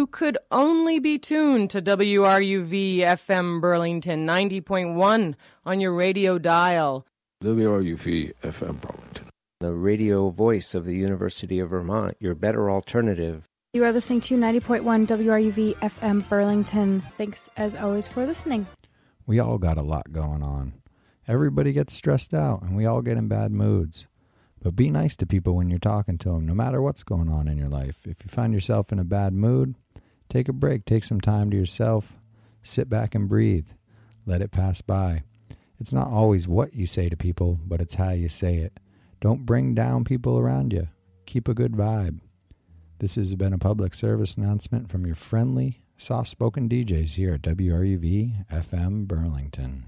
you could only be tuned to WRUV FM Burlington 90.1 on your radio dial. WRUV FM Burlington, the radio voice of the University of Vermont, your better alternative. You are listening to 90.1 WRUV FM Burlington. Thanks, as always, for listening. We all got a lot going on. Everybody gets stressed out, and we all get in bad moods. But be nice to people when you're talking to them, no matter what's going on in your life. If you find yourself in a bad mood, take a break. Take some time to yourself. Sit back and breathe. Let it pass by. It's not always what you say to people, but it's how you say it. Don't bring down people around you. Keep a good vibe. This has been a public service announcement from your friendly, soft-spoken DJs here at WRUV FM Burlington.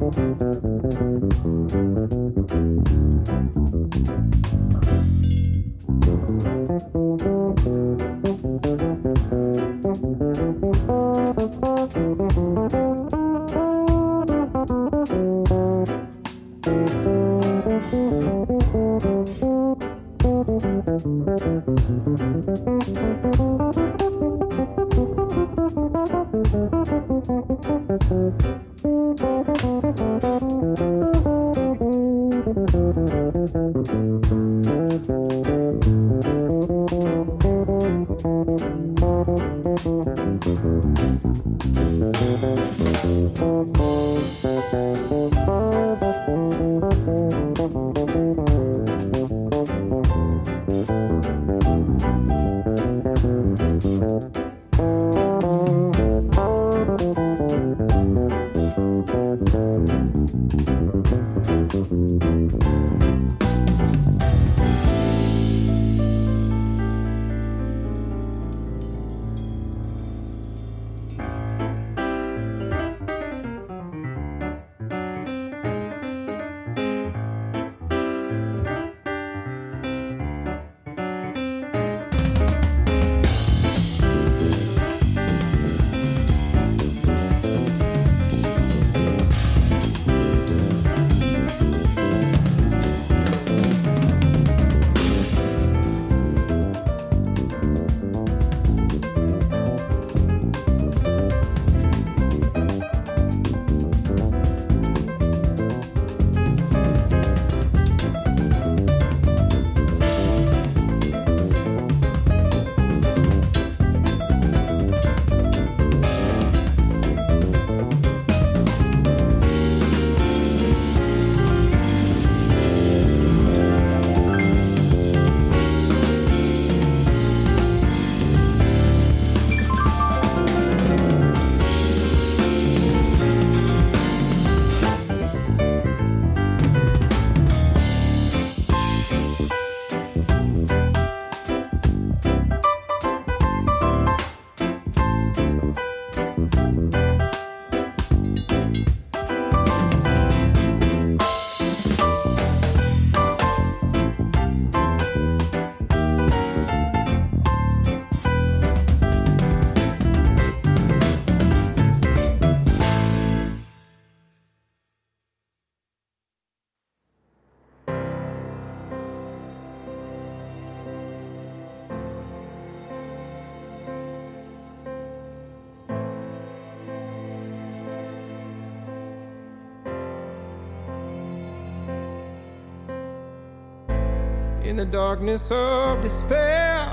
In the darkness of despair,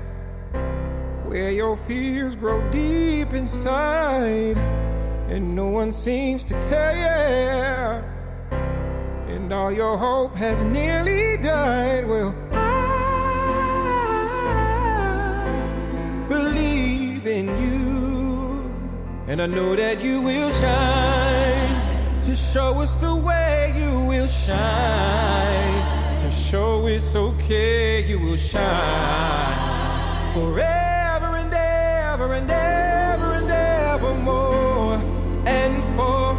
where your fears grow deep inside, and no one seems to care, and all your hope has nearly died. Well, I believe in you, and I know that you will shine to show us the way. You will shine to show it's okay. You will shine forever and ever and ever and evermore, and for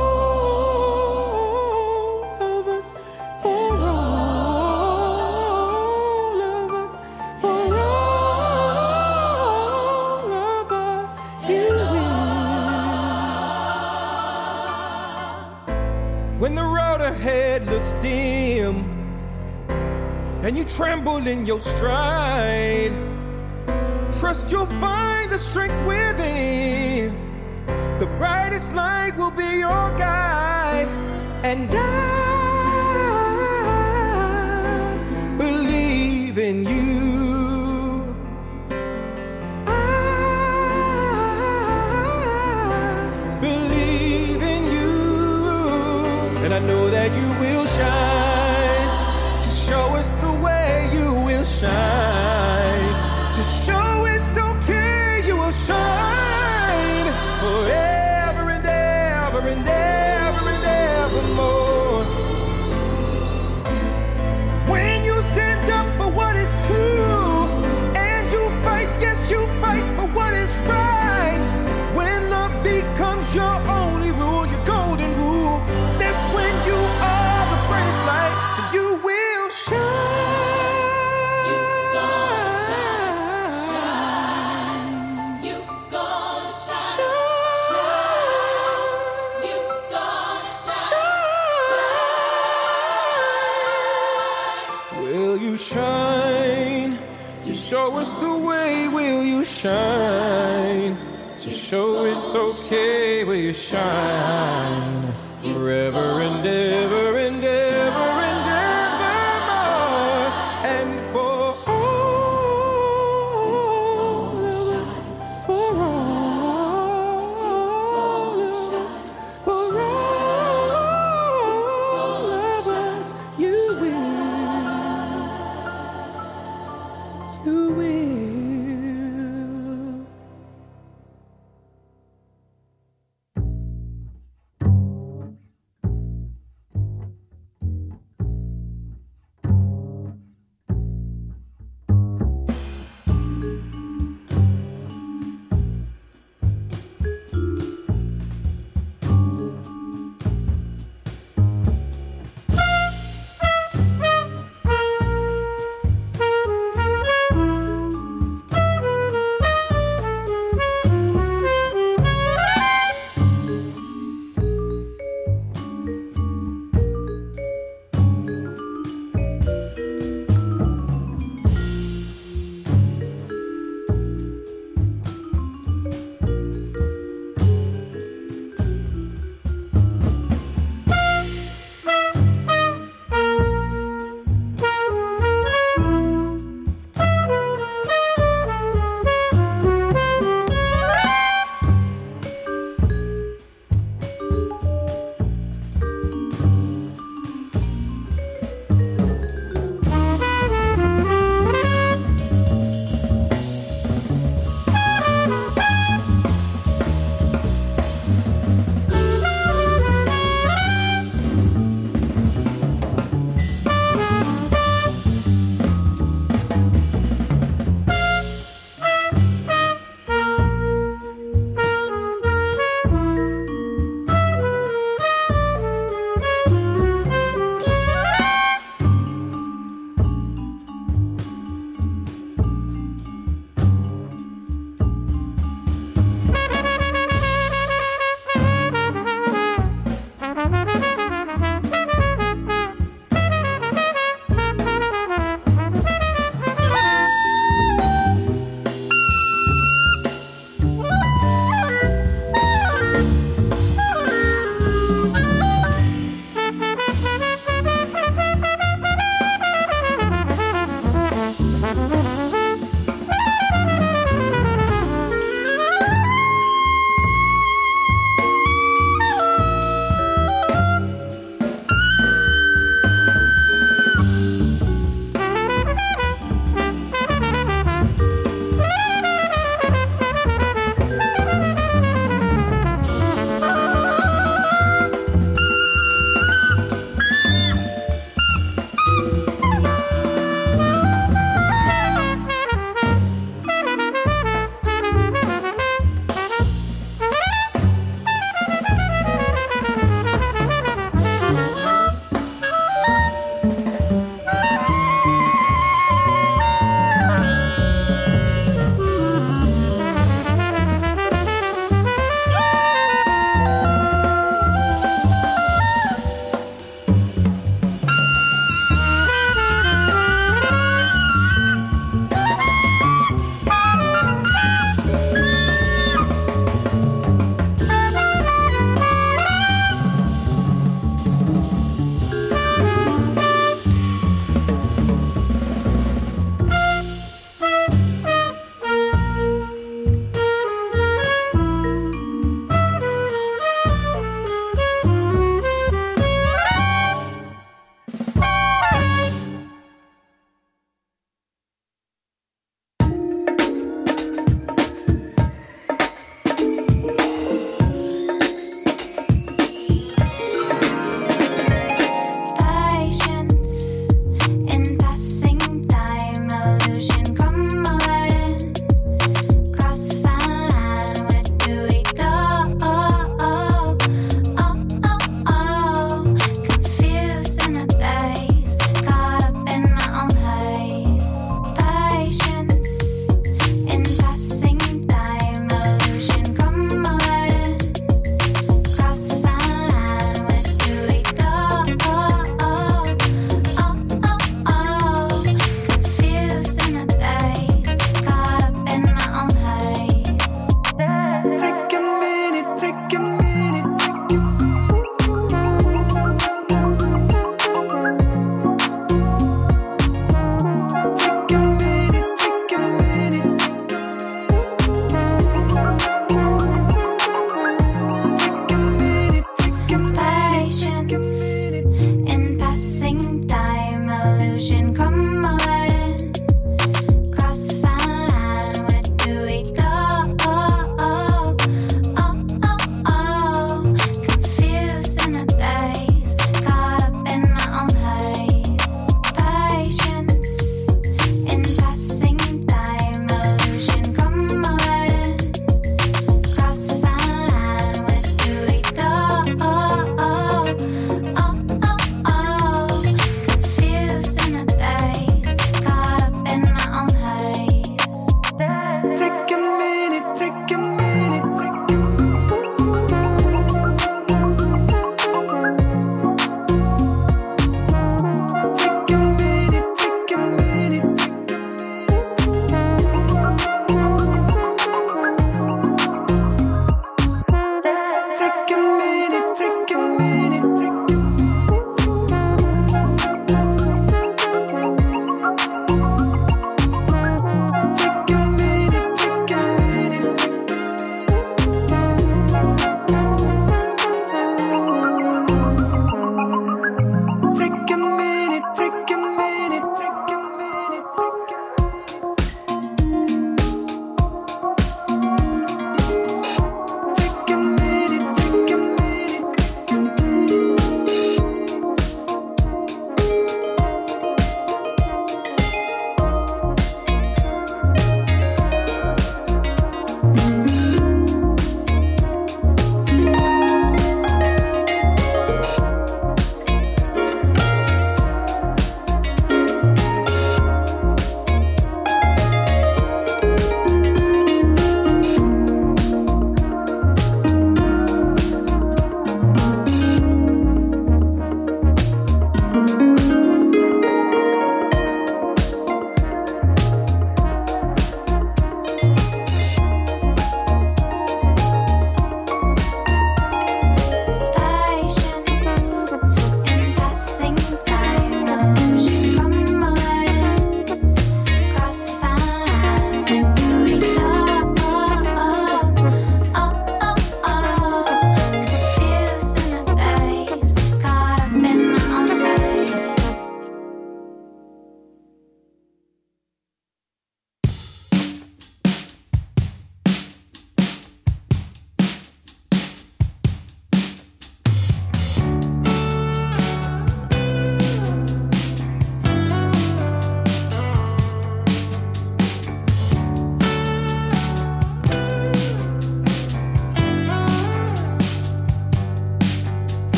all of us, for all of us, for all of us, you will. When the road ahead looks dim and you tremble in your stride, trust you'll find the strength within. The brightest light will be your guide, and I believe in you. I believe in you, and I know that you will shine to show us the way. You will shine to show it's okay. You will shine forever and ever and ever and evermore. When you stand up for what is true, and you fight, yes, you fight for what is right. When love becomes your only rule, your golden rule, shine? To show us the way, will you shine? To show it's okay, will you shine? Forever and